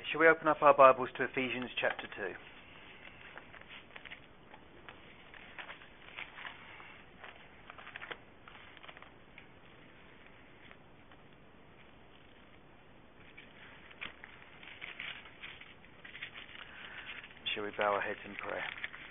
Shall we open up our Bibles to Ephesians chapter 2? Shall we bow our heads in prayer?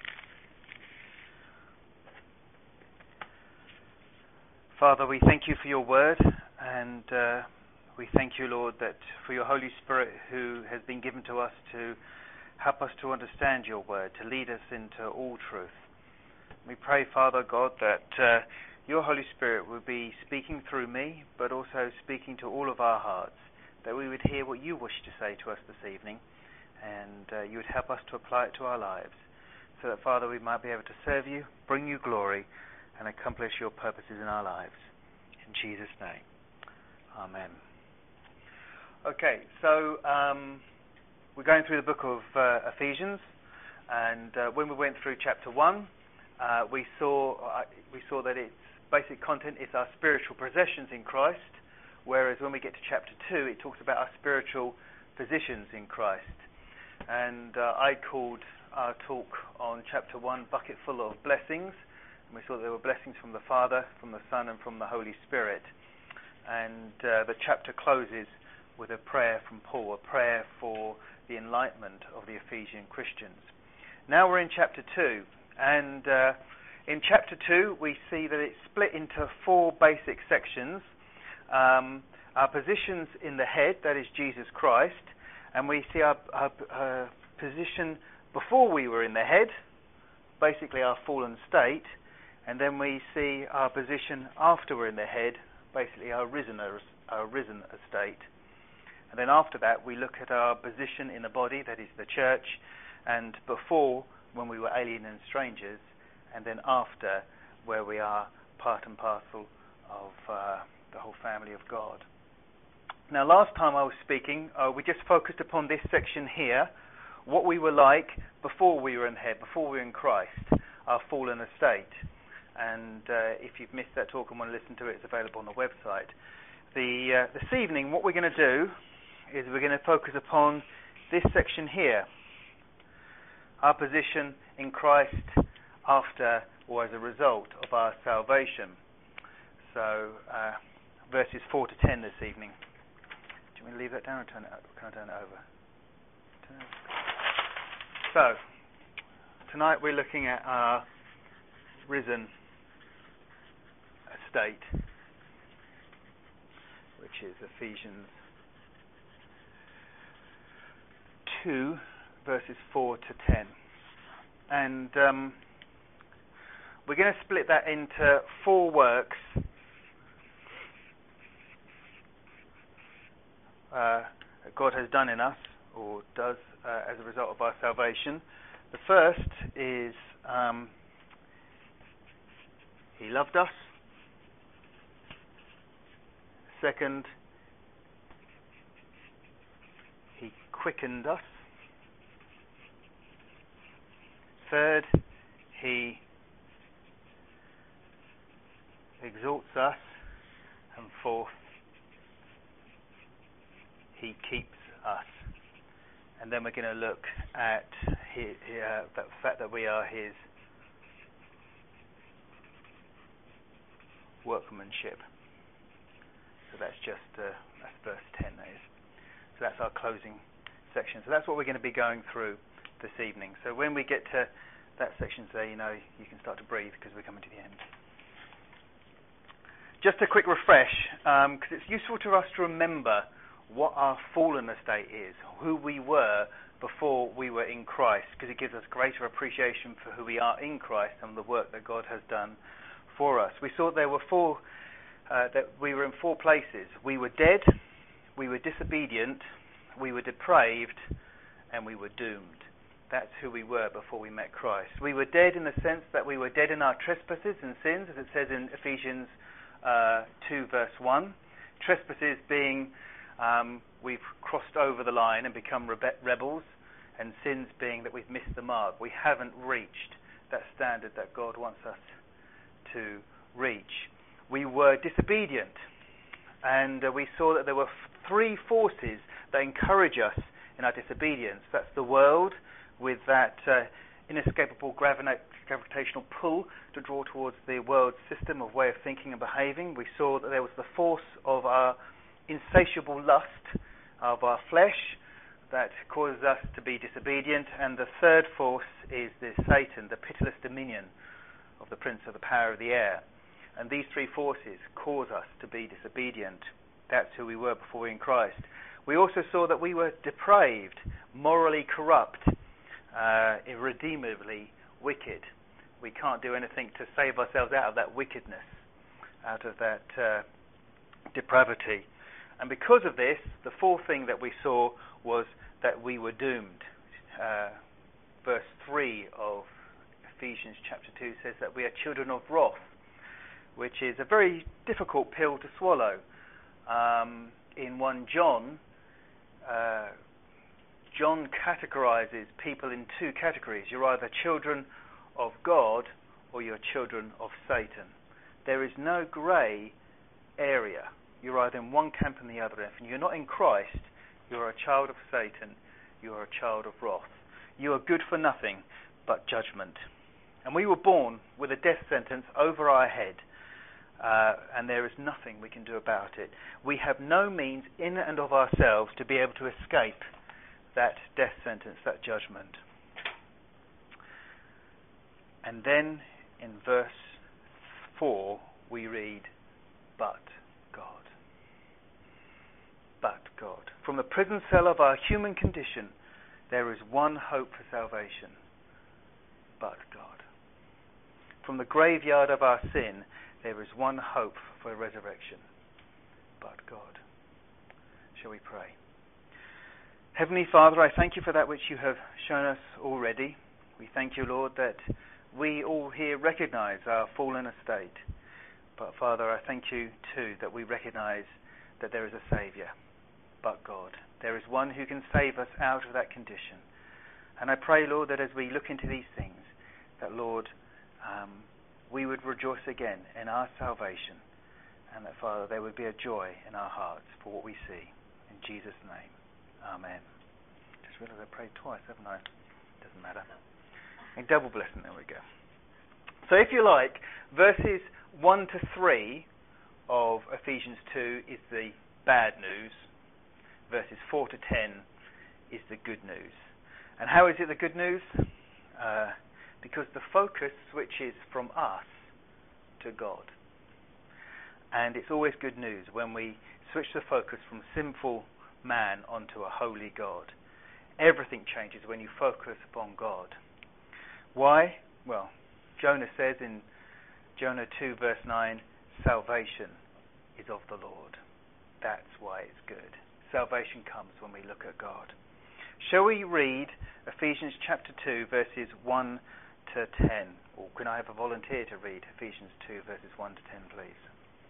Father, we thank you for your word, and we thank you, Lord, that for your Holy Spirit who has been given to us to help us to understand your word, to lead us into all truth. We pray, Father God, that your Holy Spirit will be speaking through me, but also speaking to all of our hearts, that we would hear what you wish to say to us this evening, and you would help us to apply it to our lives, so that, Father, we might be able to serve you, bring you glory, and accomplish your purposes in our lives. In Jesus' name, amen. Okay, so we're going through the book of Ephesians, and when we went through chapter 1, we saw that its basic content is our spiritual possessions in Christ, whereas when we get to chapter 2, it talks about our spiritual positions in Christ. And I called our talk on chapter 1 Bucket Full of Blessings, and we saw that there were blessings from the Father, from the Son, and from the Holy Spirit. And the chapter closes with a prayer from Paul, a prayer for the enlightenment of the Ephesian Christians. Now we're in chapter 2, and in chapter 2 we see that it's split into 4 basic sections. Our positions in the head, that is Jesus Christ, and we see our position before we were in the head, basically our fallen state, and then we see our position after we're in the head, basically our risen estate. And then after that, we look at our position in the body, that is the church, and before, when we were alien and strangers, and then after, where we are part and parcel of the whole family of God. Now, last time I was speaking, we just focused upon this section here, what we were like before we were in the head, before we were in Christ, our fallen estate. And if you've missed that talk and want to listen to it, it's available on the website. This evening, what we're going to do is we're going to focus upon this section here, our position in Christ after or as a result of our salvation. So, verses 4 to 10 this evening. Do you want me to leave that down or turn it up? Can I turn it over? So, tonight we're looking at our risen estate, which is Ephesians 2, verses 4 to 10. And we're going to split that into 4 works that God has done in us, or does as a result of our salvation. The first is He loved us. Second, He quickened us. Third, He exalts us. And fourth, He keeps us. And then we're going to look at the fact that we are His workmanship. So that's that's verse 10, that is. So that's our closing section. So that's what we're going to be going through this evening. So when we get to that section, you can start to breathe, because we're coming to the end. Just a quick refresh, because it's useful to us to remember what our fallen estate is, who we were before we were in Christ, because it gives us greater appreciation for who we are in Christ and the work that God has done for us. We saw there were that we were in 4 places. We were dead, we were disobedient, we were depraved, and we were doomed. That's who we were before we met Christ. We were dead in the sense that we were dead in our trespasses and sins, as it says in Ephesians 2 verse 1. Trespasses being we've crossed over the line and become rebels, and sins being that we've missed the mark. We haven't reached that standard that God wants us to reach. We were disobedient, and we saw that there were 3 forces that encourage us in our disobedience. That's the world with that inescapable gravitational pull to draw towards the world's system of way of thinking and behaving. We saw that there was the force of our insatiable lust of our flesh that causes us to be disobedient, and the third force is the Satan, the pitiless dominion of the prince of the power of the air. And these three forces cause us to be disobedient. That's who we were before we were in Christ. We also saw that we were depraved, morally corrupt, irredeemably wicked. We can't do anything to save ourselves out of that wickedness, out of that depravity. And because of this, the fourth thing that we saw was that we were doomed. Verse 3 of Ephesians chapter 2 says that we are children of wrath, which is a very difficult pill to swallow. In 1 John, John categorizes people in two categories. You're either children of God or you're children of Satan. There is no grey area. You're either in one camp and the other. If you're not in Christ, you're a child of Satan. You're a child of wrath. You are good for nothing but judgment. And we were born with a death sentence over our head. And there is nothing we can do about it. We have no means in and of ourselves to be able to escape that death sentence, that judgment. And then in verse 4 we read, but God. But God. From the prison cell of our human condition, there is one hope for salvation. But God. From the graveyard of our sin, there is one hope for resurrection. But God. Shall we pray? Heavenly Father, I thank you for that which you have shown us already. We thank you, Lord, that we all here recognize our fallen estate. But Father, I thank you too that we recognize that there is a Saviour, but God. There is one who can save us out of that condition. And I pray, Lord, that as we look into these things, that, Lord, we would rejoice again in our salvation, and that, Father, there would be a joy in our hearts for what we see. In Jesus' name, amen. Just realised I prayed twice, haven't I? Doesn't matter. A double blessing, there we go. So if you like, verses 1 to 3 of Ephesians 2 is the bad news. Verses 4 to 10 is the good news. And how is it the good news? Because the focus switches from us to God. And it's always good news when we switch the focus from sinful man onto a holy God. Everything changes when you focus upon God. Why? Well, Jonah says in Jonah 2 verse 9, salvation is of the Lord. That's why it's good. Salvation comes when we look at God. Shall we read Ephesians chapter 2 verses 1 to 10? Or can I have a volunteer to read Ephesians 2 verses 1 to 10, please?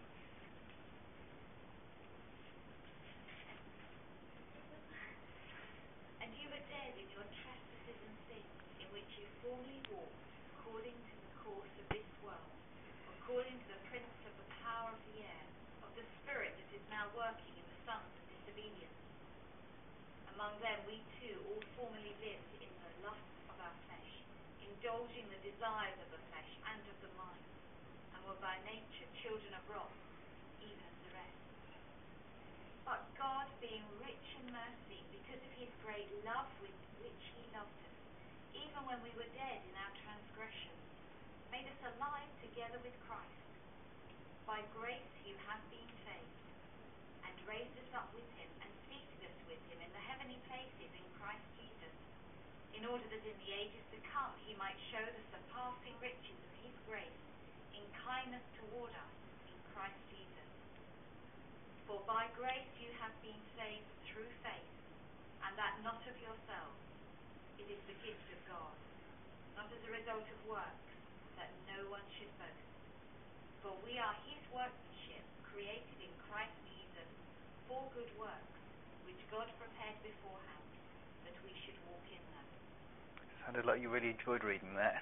And you were dead in your trespasses and sins, in which you formerly walked, according to the course of this world, according to the prince of the power of the air, of the spirit that is now working in the sons of disobedience. Among them we too all formerly lived in the lusts of our flesh, indulging the desires of the flesh and of the mind, and were by nature children of wrath, even as the rest. But God, being rich in mercy, because of his great love with which he loved us, even when we were dead in our transgressions, made us alive together with Christ. By grace you have been saved, and raised us up with him, and seated us with him in the heavenly places in Christ Jesus, in order that in the ages to come he might show the surpassing riches of his grace in kindness toward us in Christ Jesus. For by grace you have been saved through faith, and that not of yourselves. It is the gift of God, not as a result of works, that no one should boast. For we are his workmanship, created in Christ Jesus for good works, which God prepared beforehand, that we should walk in them. Sounded like you really enjoyed reading that.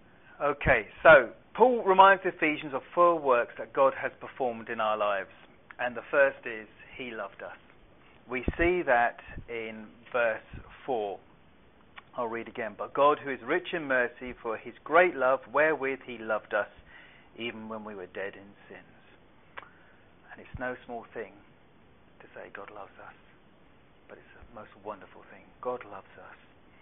Okay, so Paul reminds the Ephesians of 4 works that God has performed in our lives. And the first is, he loved us. We see that in verse 4. I'll read again. But God, who is rich in mercy, for his great love wherewith he loved us, even when we were dead in sins. And it's no small thing to say God loves us, but it's a most wonderful thing. God loves us.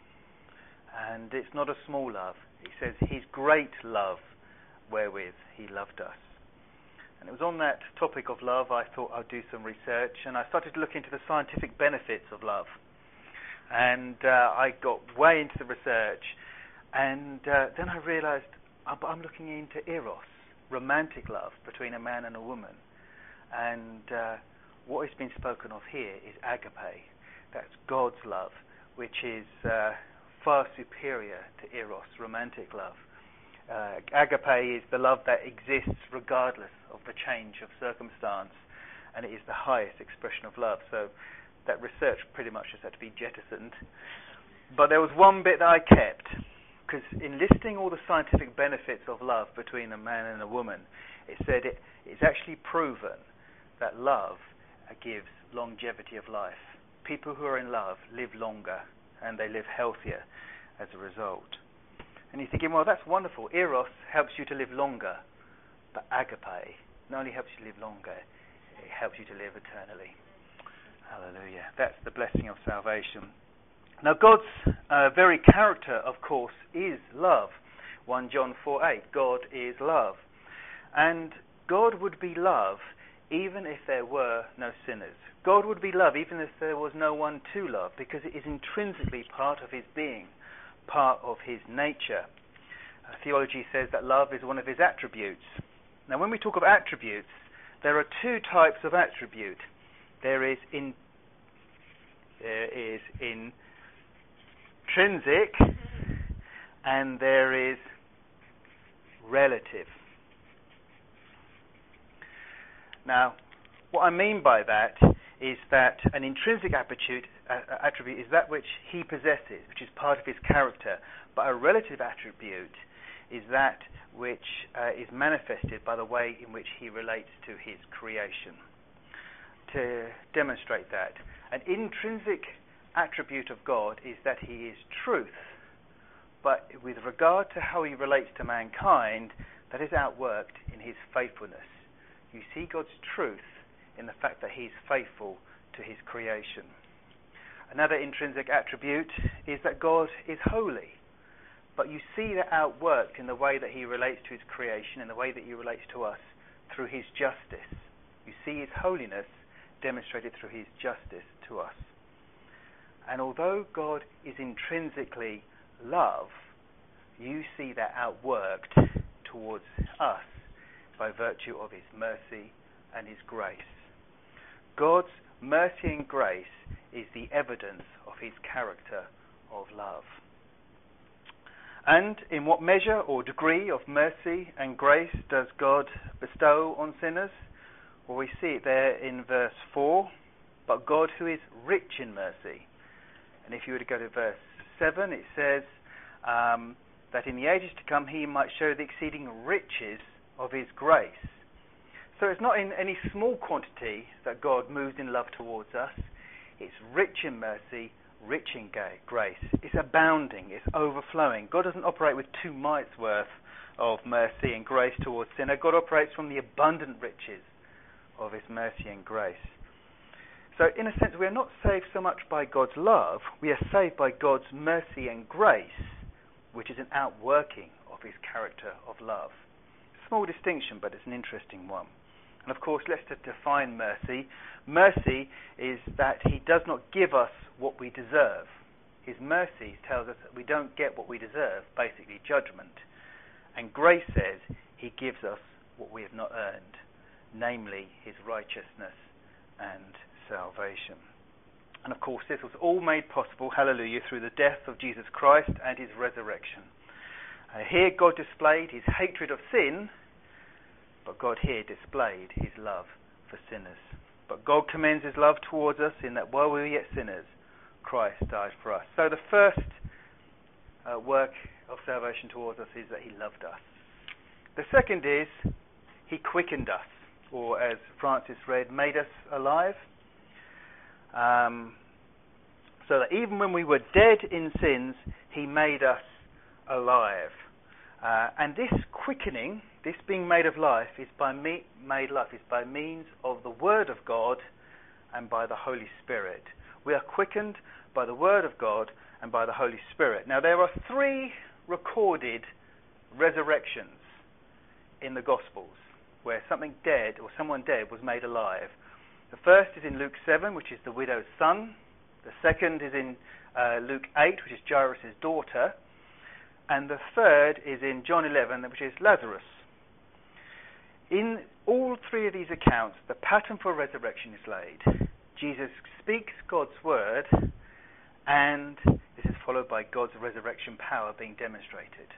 And it's not a small love. He says his great love wherewith he loved us. And it was on that topic of love I thought I'd do some research, and I started to look into the scientific benefits of love. And I got way into the research, and then I realized I'm looking into eros, romantic love between a man and a woman. And what has been spoken of here is agape. That's God's love, which is far superior to eros, romantic love. Agape is the love that exists regardless of the change of circumstance, and it is the highest expression of love. So that research pretty much just had to be jettisoned. But there was one bit that I kept, because in listing all the scientific benefits of love between a man and a woman, it said it's actually proven that love gives longevity of life. People who are in love live longer, and they live healthier as a result. And you're thinking, well, that's wonderful. Eros helps you to live longer, but agape not only helps you live longer, it helps you to live eternally. Hallelujah. That's the blessing of salvation. Now, God's very character, of course, is love. 1 John 4:8, God is love. And God would be love even if there were no sinners. God would be love even if there was no one to love, because it is intrinsically part of his being, part of his nature. Theology says that love is one of his attributes. Now, when we talk of attributes, there are two types of attribute. There is intrinsic, and there is relative. Now, what I mean by that is that an intrinsic attribute is that which he possesses, which is part of his character, but a relative attribute is that which is manifested by the way in which he relates to his creation. To demonstrate that, an intrinsic attribute of God is that he is truth, but with regard to how he relates to mankind, that is outworked in his faithfulness. You see God's truth in the fact that he's faithful to his creation. Another intrinsic attribute is that God is holy, but you see that outworked in the way that he relates to his creation, in the way that he relates to us through his justice. You see his holiness demonstrated through his justice to us. And although God is intrinsically love, you see that outworked towards us by virtue of his mercy and his grace. God's mercy and grace is the evidence of his character of love. And in what measure or degree of mercy and grace does God bestow on sinners? Well, we see it there in verse 4, but God who is rich in mercy. And if you were to go to verse 7, it says that in the ages to come he might show the exceeding riches of his grace. So it's not in any small quantity that God moves in love towards us. It's rich in mercy, rich in grace. It's abounding, it's overflowing. God doesn't operate with 2 mites worth of mercy and grace towards sinner. God operates from the abundant riches of his mercy and grace. So in a sense, we are not saved so much by God's love, we are saved by God's mercy and grace, which is an outworking of his character of love. Small distinction, but it's an interesting one. And of course, let's define mercy. Mercy is that he does not give us what we deserve. His mercy tells us that we don't get what we deserve, basically judgment. And grace says he gives us what we have not earned, namely his righteousness and salvation. And of course, this was all made possible, hallelujah, through the death of Jesus Christ and his resurrection. Here God displayed his hatred of sin, but God here displayed his love for sinners. But God commends his love towards us in that while we were yet sinners, Christ died for us. So the first work of salvation towards us is that he loved us. The second is he quickened us. or as Francis read, made us alive. So that even when we were dead in sins, he made us alive. And this quickening, this being made of life, is by means of the Word of God and by the Holy Spirit. We are quickened by the Word of God and by the Holy Spirit. Now there are 3 recorded resurrections in the Gospels where something dead or someone dead was made alive. The first is in Luke 7, which is the widow's son. The second is in Luke 8, which is Jairus' daughter. And the third is in John 11, which is Lazarus. In all 3 of these accounts, the pattern for resurrection is laid. Jesus speaks God's word, and this is followed by God's resurrection power being demonstrated.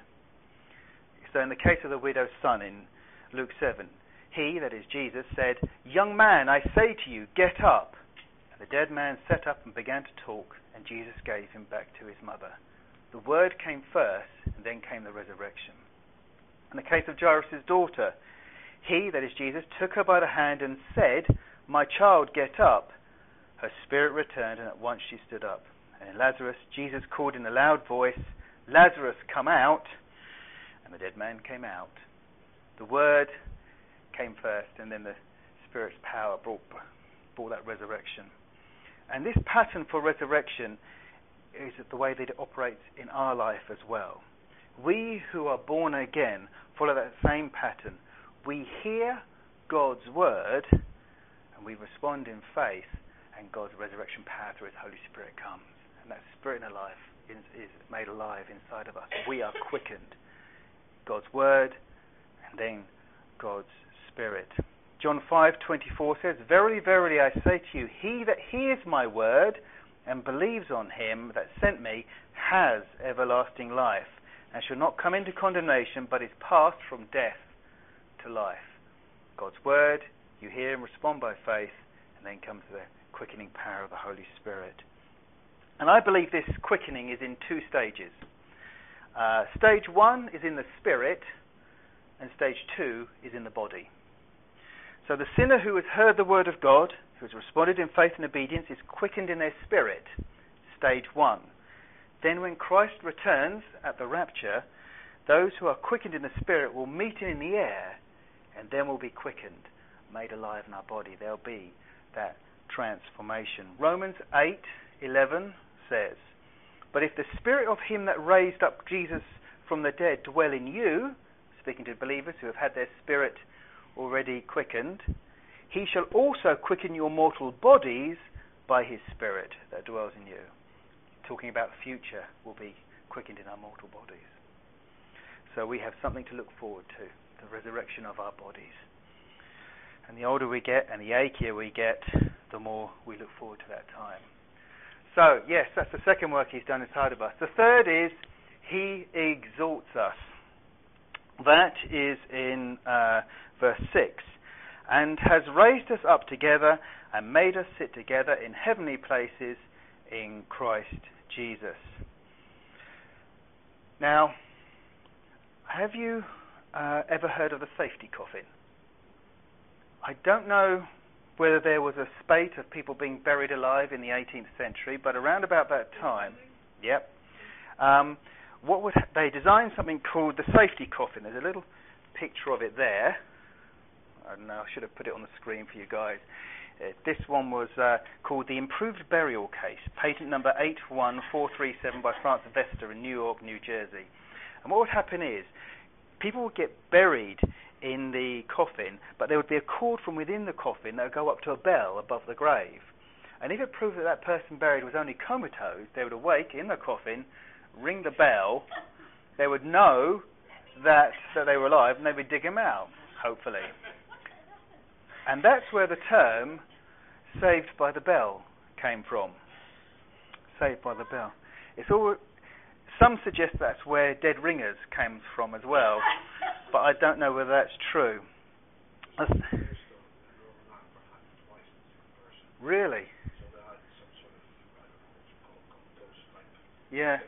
So in the case of the widow's son in Luke 7, he, that is Jesus, said, "Young man, I say to you, get up." And the dead man sat up and began to talk, and Jesus gave him back to his mother. The word came first, and then came the resurrection. In the case of Jairus' daughter, he, that is Jesus, took her by the hand and said, "My child, get up." Her spirit returned, and at once she stood up. And in Lazarus, Jesus called in a loud voice, "Lazarus, come out." And the dead man came out. The word came first, and then the Spirit's power brought that resurrection. And this pattern for resurrection is the way that it operates in our life as well. We who are born again follow that same pattern. We hear God's word, and we respond in faith, and God's resurrection power through his Holy Spirit comes. And that Spirit in our life is made alive inside of us. We are quickened. God's word, and then God's Spirit. John 5:24 says, "Verily, verily, I say to you, he that hears my word and believes on him that sent me has everlasting life, and shall not come into condemnation, but is passed from death to life." God's word, you hear and respond by faith, and then comes the quickening power of the Holy Spirit. And I believe this quickening is in 2 stages. Stage 1 is in the spirit, and stage 2 is in the body. So the sinner who has heard the word of God, who has responded in faith and obedience, is quickened in their spirit, stage 1. Then when Christ returns at the rapture, those who are quickened in the spirit will meet him in the air, and then will be quickened, made alive in our body. There'll be that transformation. Romans 8:11 says, "But if the spirit of him that raised up Jesus from the dead dwell in you," speaking to believers who have had their spirit already quickened, "he shall also quicken your mortal bodies by his spirit that dwells in you." Talking about the future, will be quickened in our mortal bodies. So we have something to look forward to, the resurrection of our bodies. And the older we get and the achier we get, the more we look forward to that time. So, yes, that's the second work he's done inside of us. The third is he exalts us. That is in verse 6. "And has raised us up together and made us sit together in heavenly places in Christ Jesus." Now, have you ever heard of the safety coffin? I don't know whether there was a spate of people being buried alive in the 18th century, but around about that time, they designed something called the safety coffin. There's a little picture of it there. I don't know, I should have put it on the screen for you guys. This one was called the Improved Burial Case, patent number 81437 by Francis Vester in New York, New Jersey. And what would happen is, people would get buried in the coffin, but there would be a cord from within the coffin that would go up to a bell above the grave. And if it proved that that person buried was only comatose, they would awake in the coffin, ring the bell, they would know that they were alive, and they would dig him out, hopefully. And that's where the term "saved by the bell" came from. Saved by the bell. Some suggest that's where dead ringers came from as well, but I don't know whether that's true. Really? Yeah.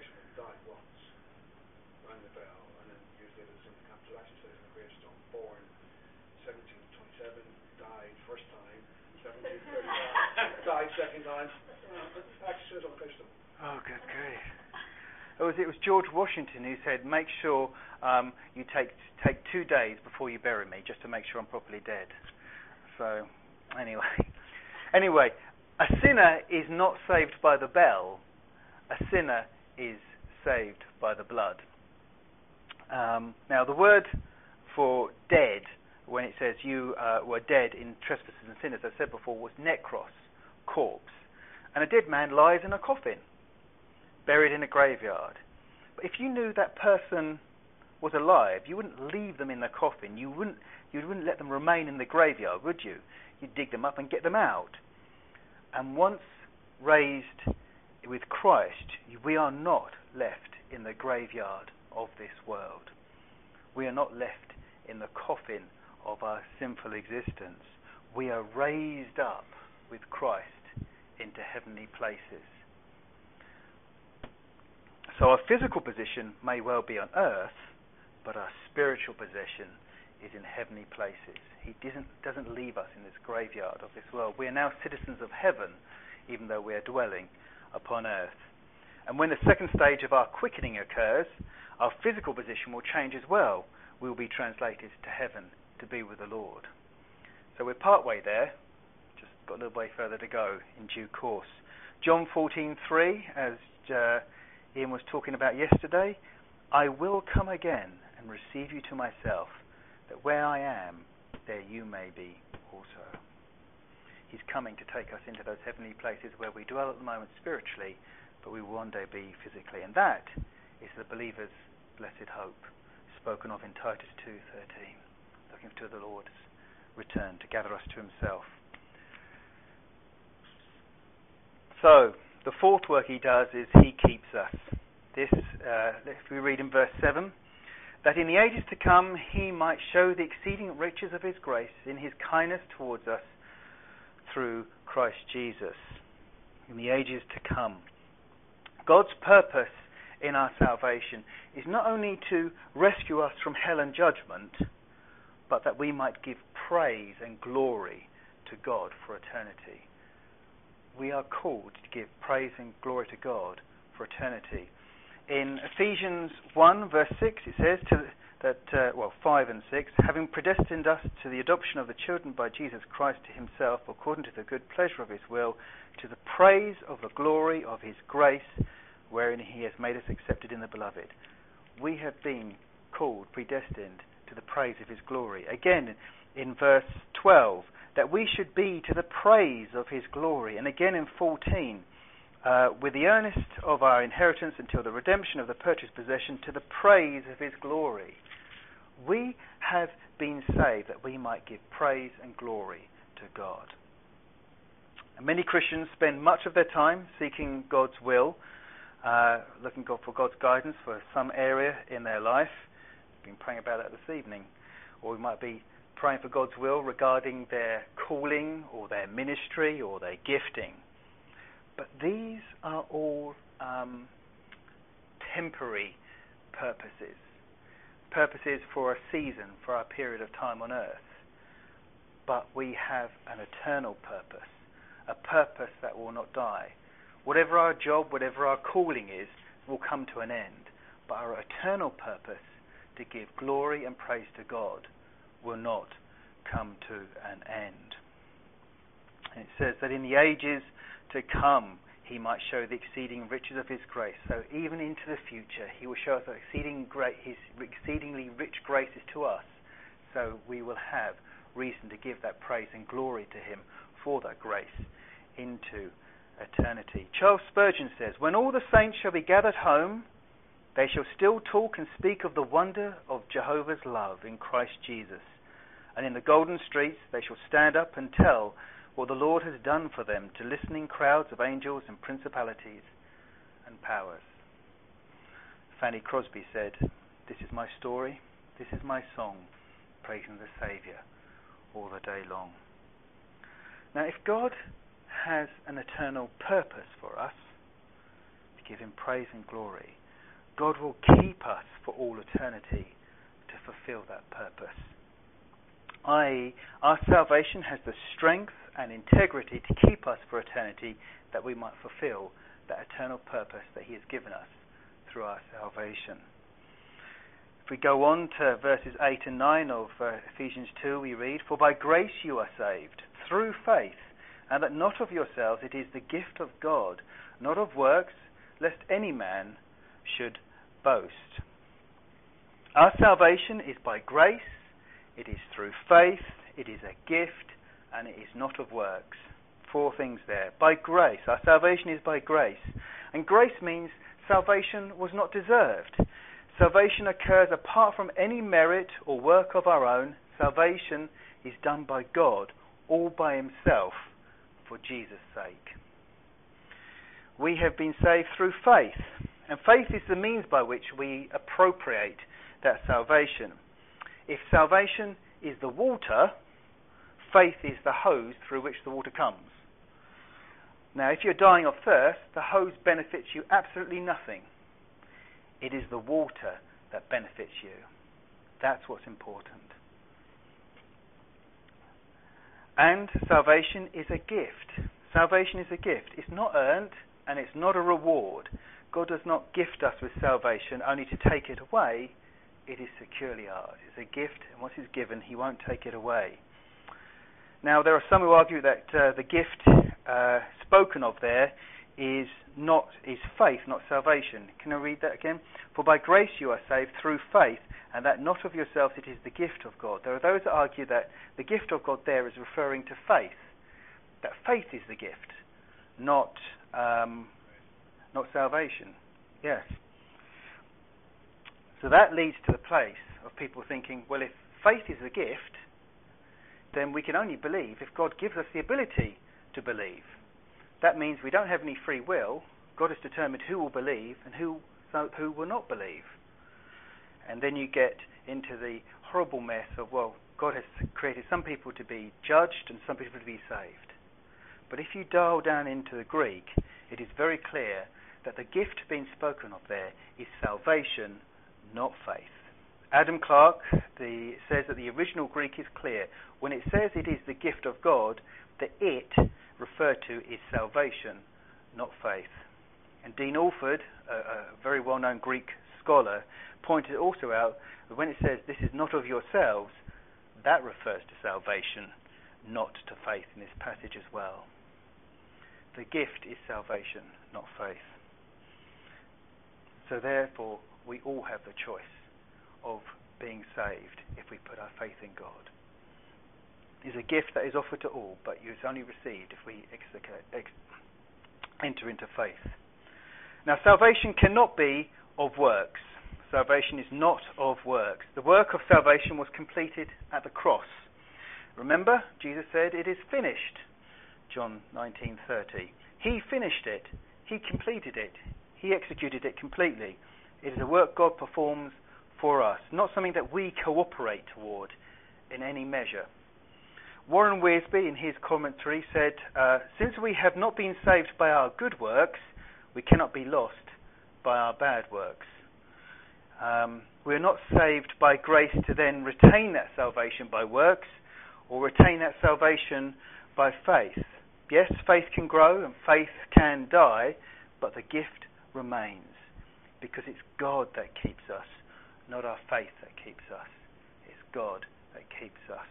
checking time. Actions on page 2. Oh, good grief. It was George Washington who said, make sure you take 2 days before you bury me, just to make sure I'm properly dead. So, anyway, a sinner is not saved by the bell. A sinner is saved by the blood. Now, the word for dead, when it says you were dead in trespasses and sins, as I said before, was nekros, corpse. And a dead man lies in a coffin, buried in a graveyard. But if you knew that person was alive, you wouldn't leave them in the coffin. You wouldn't let them remain in the graveyard, would you? You'd dig them up and get them out. And once raised with Christ, we are not left in the graveyard of this world. We are not left in the coffin of our sinful existence. We are raised up with Christ into heavenly places. So our physical position may well be on earth, but our spiritual position is in heavenly places. He doesn't leave us in this graveyard of this world. We are now citizens of heaven, even though we are dwelling upon earth. And when the second stage of our quickening occurs, our physical position will change as well. We will be translated to heaven to be with the Lord. So we're partway there. Just got a little way further to go in due course. John 14:3, as Ian was talking about yesterday, I will come again and receive you to myself, that where I am, there you may be also. He's coming to take us into those heavenly places where we dwell at the moment spiritually, but we will one day be physically. And that is the believer's blessed hope, spoken of in Titus 2:13, looking to the Lord's return to gather us to himself. So, the fourth work he does is he keeps us. This, if we read in verse 7, that in the ages to come he might show the exceeding riches of his grace in his kindness towards us through Christ Jesus. In the ages to come. God's purpose in our salvation is not only to rescue us from hell and judgment, but that we might give praise and glory to God for eternity. We are called to give praise and glory to God for eternity. In Ephesians 1 verse 6 it says 5 and 6, having predestined us to the adoption of the children by Jesus Christ to himself, according to the good pleasure of his will, to the praise of the glory of his grace, wherein he has made us accepted in the beloved. We have been called, predestined, to the praise of his glory. Again, in verse 12, that we should be to the praise of his glory. And again in 14, with the earnest of our inheritance until the redemption of the purchased possession, to the praise of his glory. We have been saved that we might give praise and glory to God. And many Christians spend much of their time seeking God's will, looking for God's guidance for some area in their life. We've been praying about that this evening. Or we might be praying for God's will regarding their calling or their ministry or their gifting. But these are all temporary purposes. Purposes for a season, for our period of time on earth. But we have an eternal purpose. A purpose that will not die. Whatever our job, whatever our calling is, will come to an end. But our eternal purpose, to give glory and praise to God, will not come to an end. And it says that in the ages to come, he might show the exceeding riches of his grace. So even into the future, he will show us his exceedingly rich graces to us. So we will have reason to give that praise and glory to him for that grace into eternity. Charles Spurgeon says, when all the saints shall be gathered home, they shall still talk and speak of the wonder of Jehovah's love in Christ Jesus. And in the golden streets they shall stand up and tell what the Lord has done for them to listening crowds of angels and principalities and powers. Fanny Crosby said, this is my story, this is my song, praising the Saviour all the day long. Now, if God has an eternal purpose for us, to give him praise and glory, God will keep us for all eternity to fulfill that purpose. i.e., our salvation has the strength and integrity to keep us for eternity, that we might fulfill that eternal purpose that he has given us through our salvation. If we go on to verses 8 and 9 of Ephesians 2, we read, "For by grace you are saved, through faith, and that not of yourselves, it is the gift of God, not of works, lest any man should boast." Our salvation is by grace, it is through faith, it is a gift, and it is not of works. 4 things there. By grace. Our salvation is by grace. And grace means salvation was not deserved. Salvation occurs apart from any merit or work of our own. Salvation is done by God, all by himself, for Jesus' sake. We have been saved through faith, and faith is the means by which we appropriate that salvation. If salvation is the water, faith is the hose through which the water comes. Now, if you're dying of thirst, the hose benefits you absolutely nothing. It is the water that benefits you. That's what's important. And salvation is a gift. Salvation is a gift. It's not earned, and it's not a reward. God does not gift us with salvation only to take it away. It is securely ours. It's a gift, and once it's given, he won't take it away. Now, there are some who argue that the gift spoken of there is faith, not salvation. Can I read that again? "For by grace you are saved through faith, and that not of yourselves, it is the gift of God." There are those that argue that the gift of God there is referring to faith. That faith is the gift, not salvation. Yes. So that leads to the place of people thinking, well, if faith is the gift, then we can only believe if God gives us the ability to believe. That means we don't have any free will. God has determined who will believe and who will not believe. And then you get into the horrible mess of, well, God has created some people to be judged and some people to be saved. But if you dial down into the Greek, it is very clear that the gift being spoken of there is salvation, not faith. Adam Clarke says that the original Greek is clear. When it says it is the gift of God, the "it" referred to is salvation, not faith. And Dean Alford, a very well-known Greek scholar, pointed also out that when it says this is not of yourselves, that refers to salvation, not to faith in this passage as well. The gift is salvation, not faith. So therefore, we all have the choice of being saved if we put our faith in God. It's a gift that is offered to all, but it's only received if we enter into faith. Now, salvation cannot be of works. Salvation is not of works. The work of salvation was completed at the cross. Remember, Jesus said, "It is finished." John 19:30. He finished it. He completed it. He executed it completely. It is a work God performs for us, not something that we cooperate toward in any measure. Warren Wiersbe, in his commentary, said, "Since we have not been saved by our good works, we cannot be lost by our bad works." We are not saved by grace to then retain that salvation by works, or retain that salvation by faith. Yes, faith can grow and faith can die, but the gift remains, because it's God that keeps us, not our faith that keeps us. It's God that keeps us.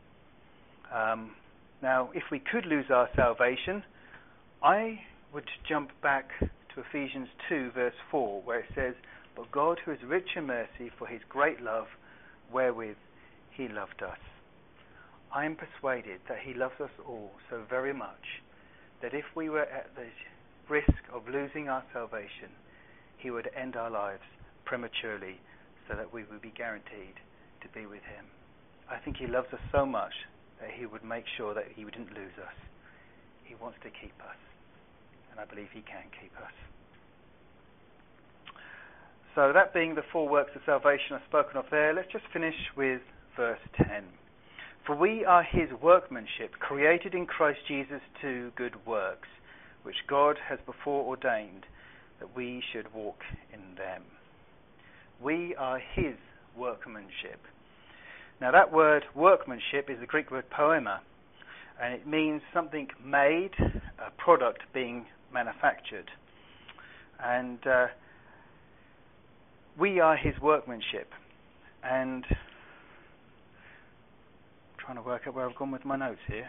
Now, if we could lose our salvation, I would jump back to Ephesians 2, verse 4, where it says, "But God, who is rich in mercy, for his great love, wherewith he loved us." I am persuaded that he loves us all so very much that if we were at the risk of losing our salvation, he would end our lives prematurely so that we would be guaranteed to be with him. I think he loves us so much that he would make sure that he wouldn't lose us. He wants to keep us, and I believe he can keep us. So that being the 4 works of salvation I've spoken of there, let's just finish with verse 10. "For we are his workmanship, created in Christ Jesus to good works, which God has before ordained that we should walk in them." We are his workmanship. Now that word workmanship is the Greek word poema, and it means something made, a product being manufactured. And we are his workmanship. And I'm trying to work out where I've gone with my notes here.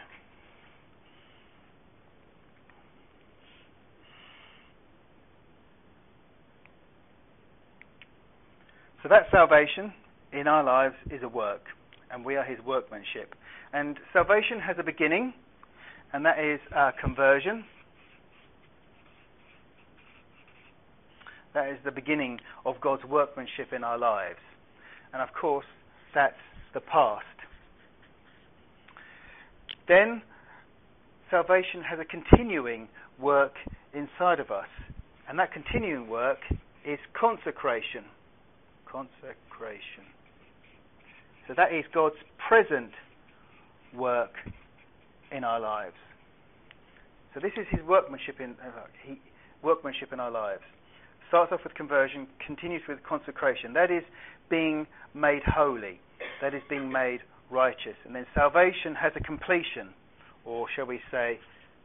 So that salvation in our lives is a work, and we are his workmanship. And salvation has a beginning, and that is our conversion. That is the beginning of God's workmanship in our lives. And of course, that's the past. Then, salvation has a continuing work inside of us. And that continuing work is consecration. Consecration. So that is God's present work in our lives. So this is his workmanship in our lives. Starts off with conversion, continues with consecration. That is being made holy. That is being made righteous. And then salvation has a completion, or shall we say,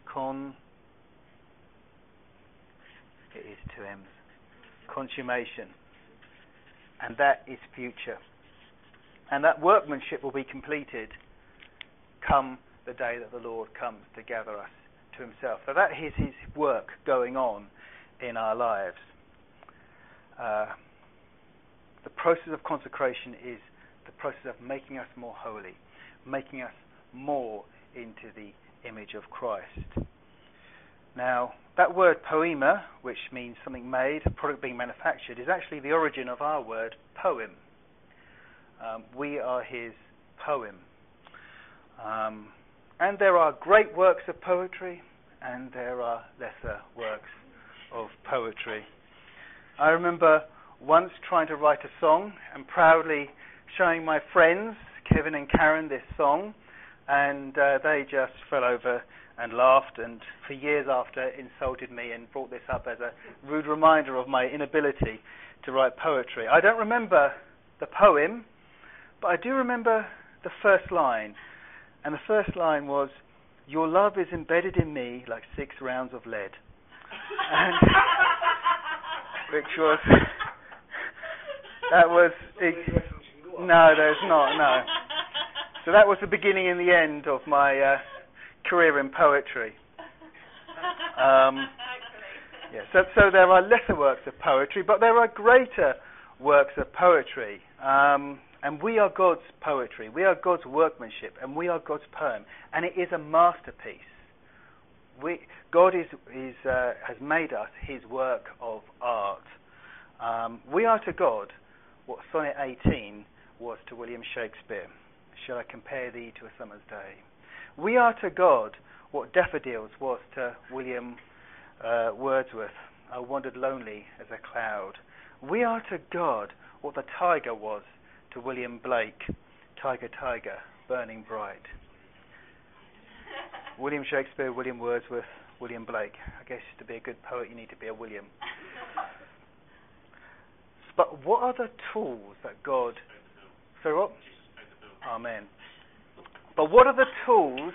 it is two M's. Consummation. And that is future. And that workmanship will be completed come the day that the Lord comes to gather us to himself. So that is his work going on in our lives. The process of consecration is the process of making us more holy, making us more into the image of Christ. Now, that word poema, which means something made, a product being manufactured, is actually the origin of our word poem. We are his poem. And there are great works of poetry, and there are lesser works of poetry. I remember once trying to write a song and proudly showing my friends, Kevin and Karen, this song, and they just fell over and laughed, and for years after insulted me and brought this up as a rude reminder of my inability to write poetry. I don't remember the poem, but I do remember the first line. And the first line was, "Your love is embedded in me like 6 rounds of lead." And which was, that was, no, there's not, no. So that was the beginning and the end of my career in poetry. So there are lesser works of poetry, but there are greater works of poetry. And we are God's poetry. We are God's workmanship, and we are God's poem. And it is a masterpiece. God has made us his work of art. We are to God what Sonnet 18 was to William Shakespeare. Shall I compare thee to a summer's day? We are to God what Daffodils was to William Wordsworth. I wandered lonely as a cloud. We are to God what the tiger was to William Blake. Tiger, tiger, burning bright. William Shakespeare, William Wordsworth, William Blake. I guess to be a good poet you need to be a William. But what are the tools that God... So what? Amen. But what are the tools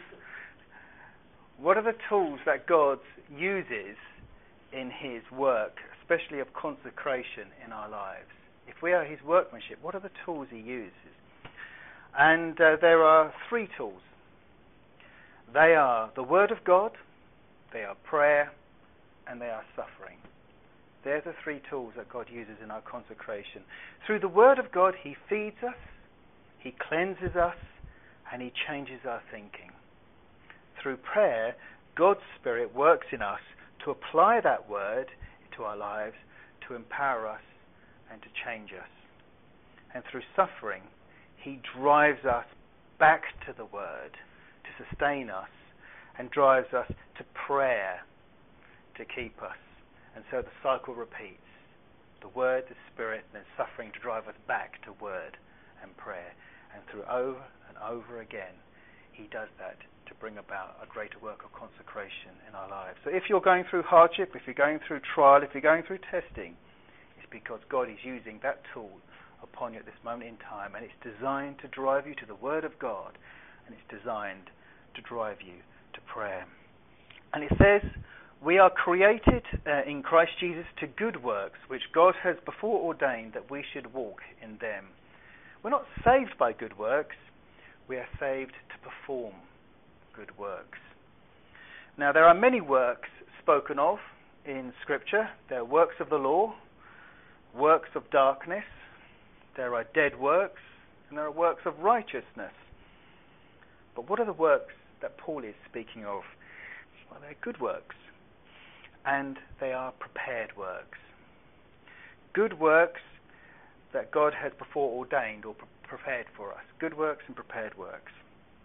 that God uses in his work, especially of consecration in our lives? If we are his workmanship, what are the tools he uses? And there are 3 tools. They are the Word of God, they are prayer, and they are suffering. They're the 3 tools that God uses in our consecration. Through the Word of God, he feeds us, he cleanses us, and he changes our thinking. Through prayer, God's Spirit works in us to apply that Word to our lives, to empower us, and to change us. And through suffering, he drives us back to the Word to sustain us, and drives us to prayer to keep us. And so the cycle repeats. The Word, the Spirit, and then suffering to drive us back to Word and prayer. And through over and over again, he does that to bring about a greater work of consecration in our lives. So if you're going through hardship, if you're going through trial, if you're going through testing, it's because God is using that tool upon you at this moment in time, and it's designed to drive you to the Word of God, and it's designed to drive you to prayer. And it says, we are created in Christ Jesus to good works, which God has before ordained that we should walk in them. We're not saved by good works, we are saved to perform good works. Now, there are many works spoken of in Scripture. There are works of the law, works of darkness, there are dead works, and there are works of righteousness. But what are the works that Paul is speaking of? Well, they're good works, and they are prepared works. Good works that God has before ordained or prepared for us. Good works and prepared works.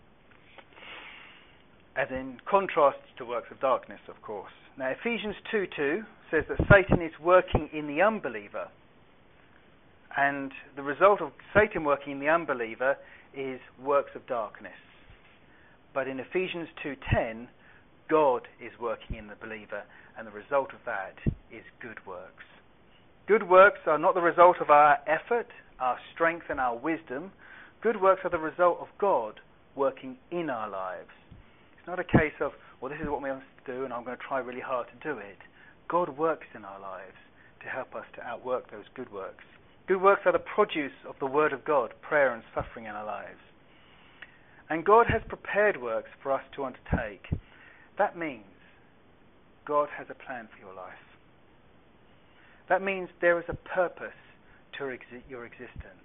As in contrast to works of darkness, of course. Now, Ephesians 2:2 says that Satan is working in the unbeliever. And the result of Satan working in the unbeliever is works of darkness. But in Ephesians 2:10, God is working in the believer, and the result of that is good works. Good works are not the result of our effort, our strength, and our wisdom. Good works are the result of God working in our lives. It's not a case of, well, this is what we must do, and I'm going to try really hard to do it. God works in our lives to help us to outwork those good works. Good works are the produce of the Word of God, prayer and suffering in our lives. And God has prepared works for us to undertake. That means God has a plan for your life. That means there is a purpose to your existence.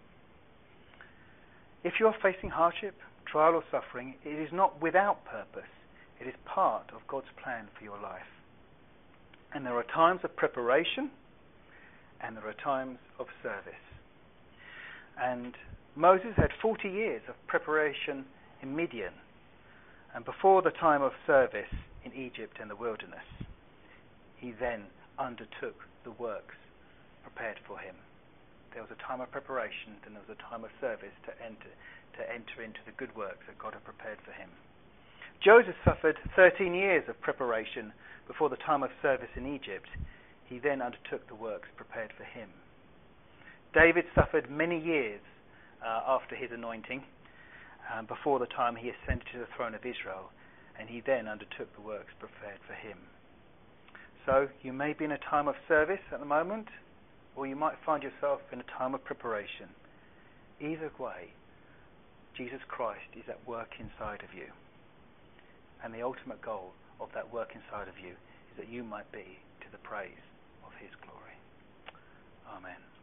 If you are facing hardship, trial or suffering, it is not without purpose. It is part of God's plan for your life. And there are times of preparation, and there are times of service. And Moses had 40 years of preparation in Midian, and before the time of service in Egypt and the wilderness, he then undertook the works prepared for him. There was a time of preparation, and there was a time of service to enter into the good works that God had prepared for him. Joseph suffered 13 years of preparation before the time of service in Egypt. He then undertook the works prepared for him. David suffered many years after his anointing, before the time he ascended to the throne of Israel, and he then undertook the works prepared for him. So you may be in a time of service at the moment, or you might find yourself in a time of preparation. Either way, Jesus Christ is at work inside of you. And the ultimate goal of that work inside of you is that you might be to the praise of his glory. Amen.